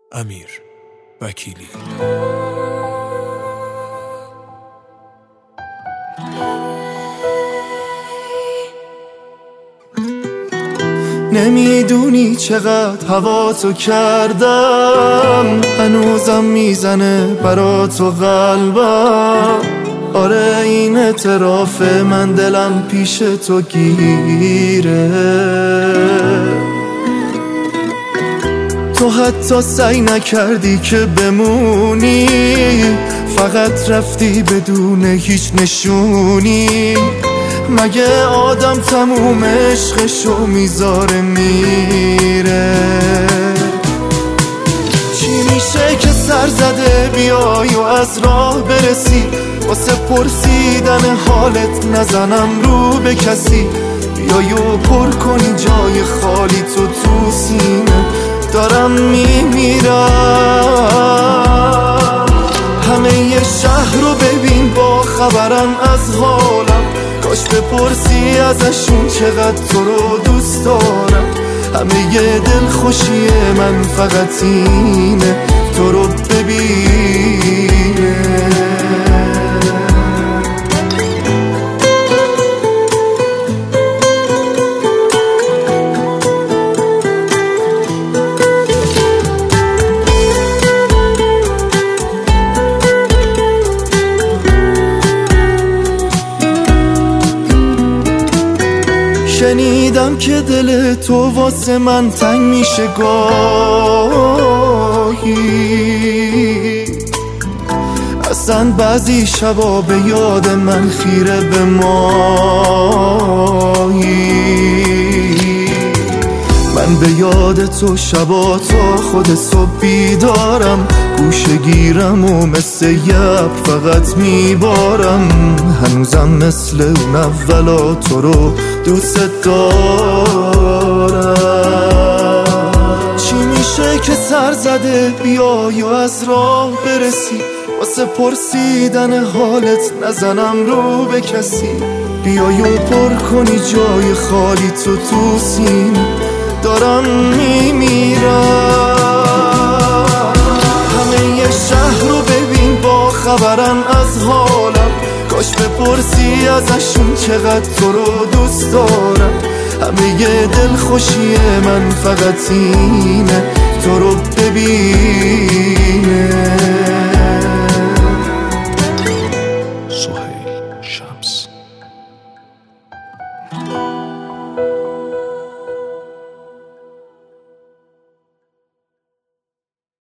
امیر وکیلی. نمیدونی چقدر هوا تو کردم، هنوزم میزنه برا تو قلبم. آره این اعتراف من، دلم پیش تو گیره. تو حتی سعی نکردی که بمونی، فقط رفتی بدون هیچ نشونی. مگه آدم تموم عشقشو میذاره میره؟ چی میشه که سر زده بیای و از راه برسی؟ واسه پرسیدن حالت نزنم رو به کسی. بیای و پر کنی جای خالی تو سینه. دارم میمیرم. همه ی شهر رو ببین با خبرن از حالم. کاش بپرسی ازشون چقدر تو رو دوست دارم. همه ی دلخوشی من فقط اینه تو رو ببینه. شنیدم که دل تو واسه من تنگ میشه گاهی. اصلا بعضی شبا به یاد من خیره به ماهی. من به یاد تو شبا تا خود صبح بیدارم. گوشه گیرم و مثل یب فقط میبارم. هنوزم مثل اون اولا تو رو دوست دارم. چی میشه که سر زده بیای و از راه برسی؟ واسه پرسیدن حالت نزنم رو به کسی. بیای و پر کنی جای خالی تو سینه. دارم میمیرم. همه ی شهر رو ببین با خبرن از حالم. کاش بپرسی ازشون چقدر تو رو دوست دارم. همه ی دلخوشی من فقط اینه تو رو ببین.